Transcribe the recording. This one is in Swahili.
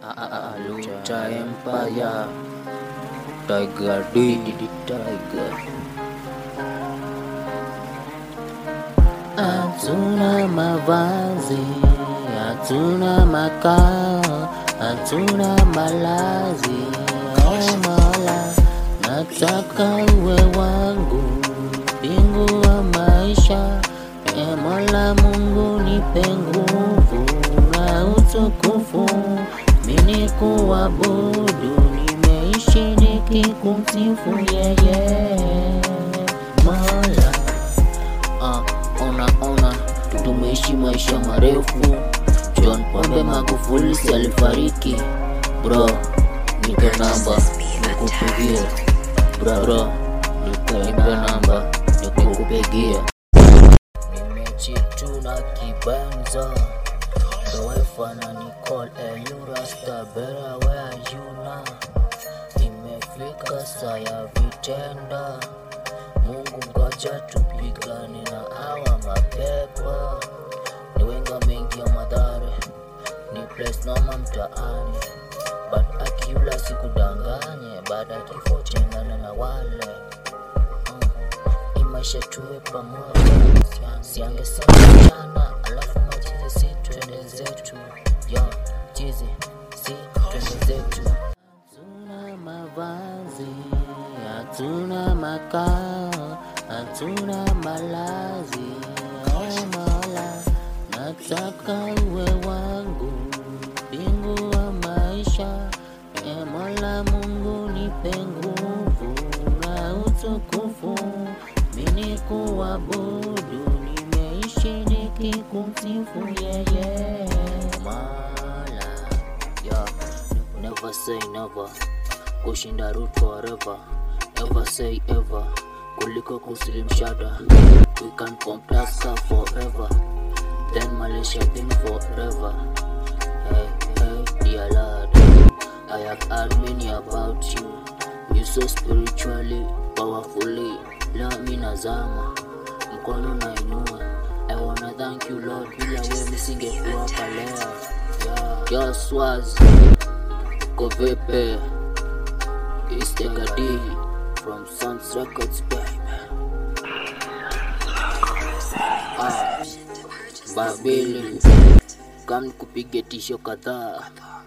Lucha Empire, Tiger D, Tiger. Hatuna mavazi, hatuna makao, hatuna malazi. Oh Mola, nataka uwe wangu, bingu wa maisha. E Mola Mungu, nipe nguvu na utukufu, mimi kuabudu, nimeishi nikikumsifu yeye Mola. Ona tumeishi maisha marefu. John Pombe Magufuli si alifariki. Bro, nipe namba nikupigie. Bro, nipe namba nikupigie. Nimechituna kibanza the wife na Nicole Elurasta, better where you now. Imefika saa ya vitenda, Mungu ngoja tupigane na hawa mapepo. Ni wenga mengi ya madhare, ni place noma mtaani, but akiula sikudanganye, baada kifo tengana na wale. Imaisha tuwe pamoja, siange sana mchana, alafu machizi si twende zetu. Yo, chizi si twende zetu. Hatuna mavazi, hatuna makao, hatuna malazi. Oh Mola, nataka uwe wangu, bingu wa maisha. E Mola Mungu, nipe nguvu na utukufu, mimi kuabudu, nimeishi nikikumsifu yeye Mola. Yeah, never say never, kushinda root forever. Ever say ever, kuliko kuslim shada. We can compare forever, then Malaysia been forever. Hey, dear Lord, I have heard many about you. You so spiritually, powerfully. Love me nazama, mkono nainua. I wanna thank you Lord, bila wewe nisingekuwa hapa leo. Yo Swaz, uko vipi? It's Tiger D from Sons Records, baby. Babili, kam nikupige tisho kadhaa.